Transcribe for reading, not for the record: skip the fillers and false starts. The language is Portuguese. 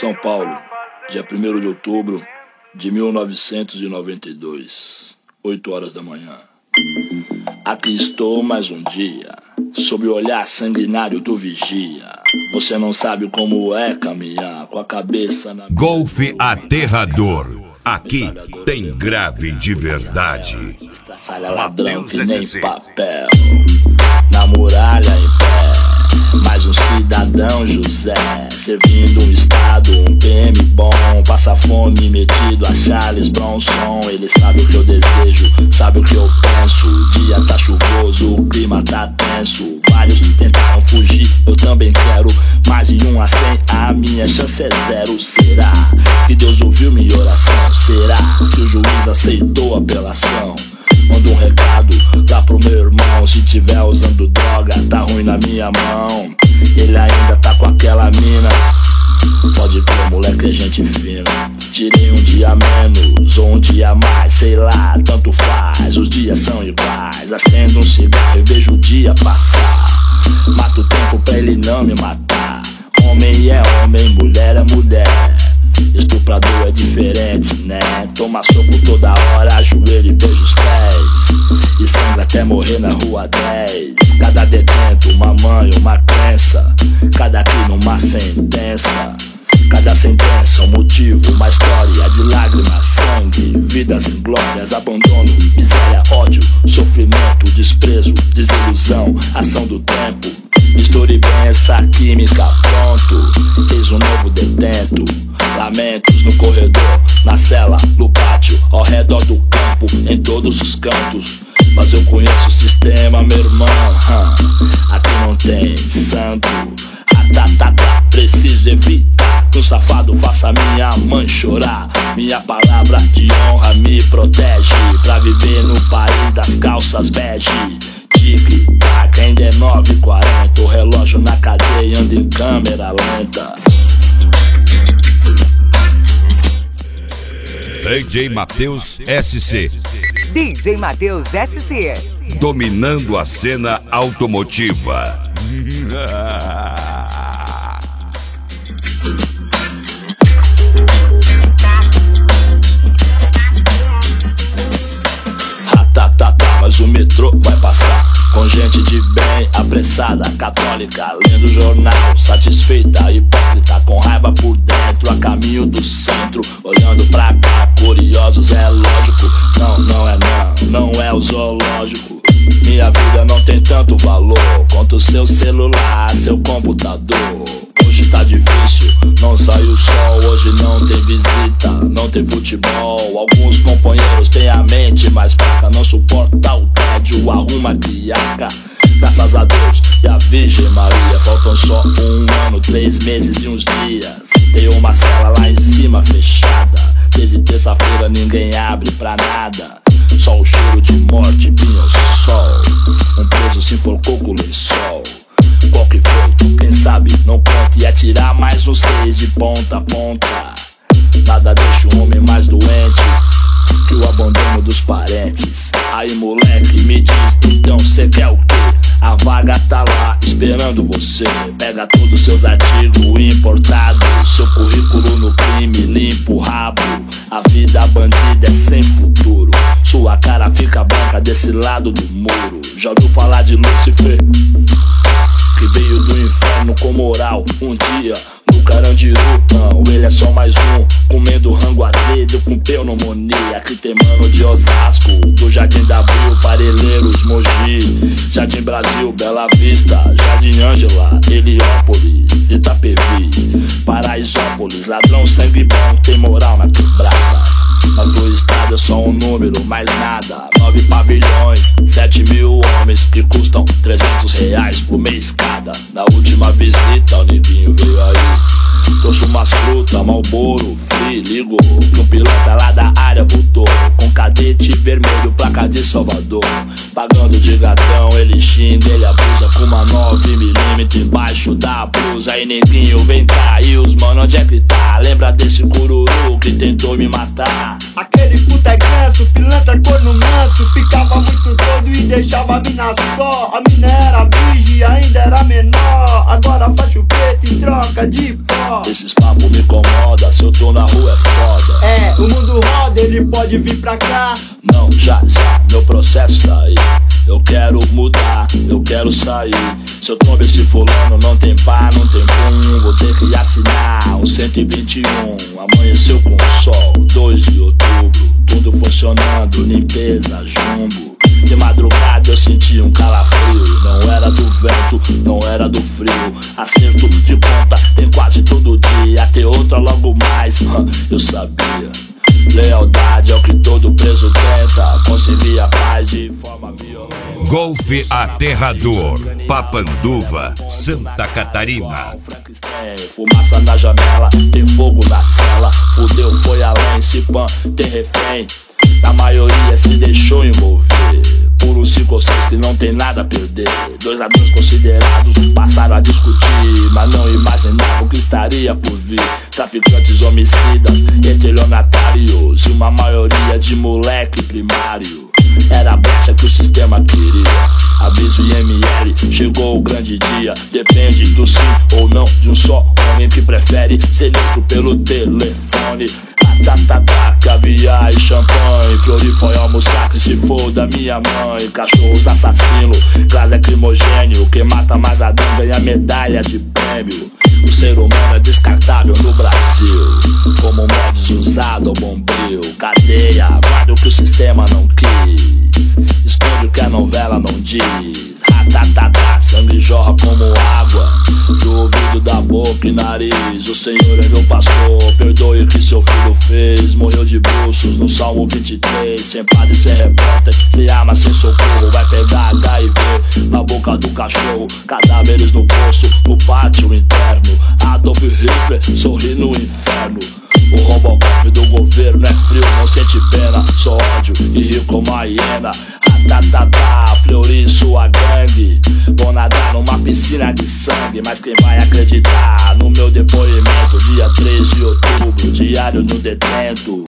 São Paulo, dia 1º de outubro de 1992, 8 horas da manhã. Aqui estou mais um dia, sob o olhar sanguinário do vigia. Você não sabe como é caminhar com a cabeça na... Golfe aterrador. Aqui tem grave de verdade. Estraçalha ladrão que nem papel. Na muralha em pé, mais um cidadão José, servindo um estado, um PM bom. Passa fome metido a Charles Bronson. Ele sabe o que eu desejo, sabe o que eu penso. O dia tá chuvoso, o clima tá tenso. Vários tentaram fugir, eu também quero. Mais de 1 a 100, a minha chance é 0. Será que Deus ouviu minha oração? Será que o juiz aceitou a apelação? Manda um recado lá pro meu irmão. Se tiver usando droga, tá ruim na minha mão. Ele ainda tá com aquela mina. Pode crer, moleque, é gente fina. Tirei um dia menos ou um dia mais, sei lá, tanto faz. Os dias são iguais. Acendo um cigarro e vejo o dia passar. Mato o tempo pra ele não me matar. Homem é homem, mulher é mulher. Estuprador é diferente, né? Toma soco toda hora, ajoelho e beija os pés. E sangra até morrer na rua 10. Cada detento, uma mãe, uma crença. Cada crime, uma sentença. Cada sentença, um motivo, uma história de lágrimas, sangue, vidas inglórias, abandono, miséria, ódio, sofrimento, desprezo, desilusão, ação do tempo. Misture bem essa química, pronto. Eis um novo detento. Lamentos no corredor, na cela, no pátio, ao redor do campo, em todos os cantos. Mas eu conheço o sistema, meu irmão. Aqui não tem santo. Preciso evitar que um safado faça minha mãe chorar. Minha palavra de honra me protege pra viver no país das calças bege. Tic-tac, ainda é 9h40. O relógio na cadeia anda em câmera lenta. DJ Matheus SC. DJ Matheus SC. Dominando a cena automotiva. Mas o metrô vai passar com gente de bem, apressada, católica, lendo jornal, satisfeita, hipócrita, com raiva por dentro, a caminho do centro, olhando pra cá, curiosos, é lógico. Não é o zoológico. Minha vida não tem tanto valor quanto seu celular, seu computador. Hoje tá difícil, não sai o sol. Hoje não tem visita, não tem futebol. Alguns companheiros têm a mente mais fraca, não suporta o tédio, arruma criaca. Graças a Deus e a Virgem Maria, faltam só 1 ano, 3 meses e uns dias. Tem uma cela lá em cima fechada. Desde terça-feira ninguém abre pra nada. Só o cheiro de morte, pinho-sol. Um preso se enforcou com o lençol. Qual que foi? Quem sabe não conta. E atirar mais um 6 de ponta a ponta. Nada deixa o homem mais doente que o abandono dos parentes. Aí moleque, me diz, então cê quer o quê? A vaga tá lá esperando você. Pega todos os seus artigos importados, seu currículo no crime, limpa o rabo. A vida bandida é sem futuro. Sua cara fica branca desse lado do muro. Já ouviu falar de Lúcifer? Que veio do inferno com moral. Um dia no Carandiru, não, ele é só mais um. Comendo rango azedo com pneumonia. Aqui tem mano de Osasco, do Jardim da Abril, Parelheiros, Mogi, Jardim Brasil, Bela Vista, Jardim Ângela, Heliópolis, Itapevi, Paraisópolis. Ladrão, sangue bom, tem moral na quebrada. Mas do estado é só um número, mais nada. 9 pavilhões, 7 mil homens que custam R$300 por mês cada. Na última visita o neguinho veio aí. Trouxe umas frutas, Marlboro, Free, ligou que um piloto lá da área voltou com cadete vermelho, placa de Salvador. Pagando de gatão, ele xinga, ele abusa com uma 9mm embaixo da blusa. Aí neguinho vem cá, e os mano onde é que tá? lembra desse cururu que tentou me matar? Aquele puta é ganso, pilantra corno manso, ficava muito doido e deixava a mina só. A mina era virgem, ainda era menor, agora faz o preto em troca de pó. Esses papos me incomoda, se eu tô na rua é foda. É, o mundo roda, ele pode vir pra cá. Não, já, meu processo tá aí. Eu quero mudar, eu quero sair. Se eu tombo esse fulano, não tem pá, não tem pum. Vou ter que assinar um 121. Amanheceu com sol, 2 de outubro. Tudo funcionando, limpeza, jumbo. De madrugada eu senti um calafrio. Não era do vento, não era do frio. Acerto de conta, tem quase todo dia. Ter outra logo mais, eu sabia. Lealdade é o que todo preso tenta. Conseguir a paz de forma violenta. Golfe Aterrador, Papanduva, Santa Catarina. Fumaça na janela, tem fogo na cela. Fudeu, foi além, se pan, tem refém. A maioria se deixou envolver por uns 5 ou 6 que não tem nada a perder. 2 ladrões considerados passaram a discutir, mas não imaginavam o que estaria por vir. Traficantes, homicidas, estelionatários e uma maioria de moleque primário. Era a brecha que o sistema queria. Aviso IML, chegou o grande dia. Depende do sim ou não de um só homem que prefere ser limpo pelo telefone. Caviar e champanhe, Florifoy almoçar que se for da minha mãe. Cachorros assassinos, gás lacrimogênio. Quem mata mais a dama ganha medalha de prêmio. O ser humano é descartável no Brasil, como um mods usado ao bombril. Cadeia, guarda o que o sistema não quis, esconde o que a novela não diz. Ratatatá, sangue jorra como água do ouvido, da boca e nariz. O Senhor é meu pastor, perdoe o que seu filho fez. Morreu de bruços no Salmo 23. Sem padre, sem repórter, sem arma, sem socorro. Vai pegar HIV na boca do cachorro. Cadáveres no poço, no pátio interno. Adolf Hitler sorri no inferno. O Robocop do governo é frio, não sente pena. Só ódio e rio como a hiena. Ratatatá, Fleury, sua gangue. Vou nadar numa piscina de sangue. Mas quem vai acreditar no meu depoimento? Dia 3 de outubro, diário no detento.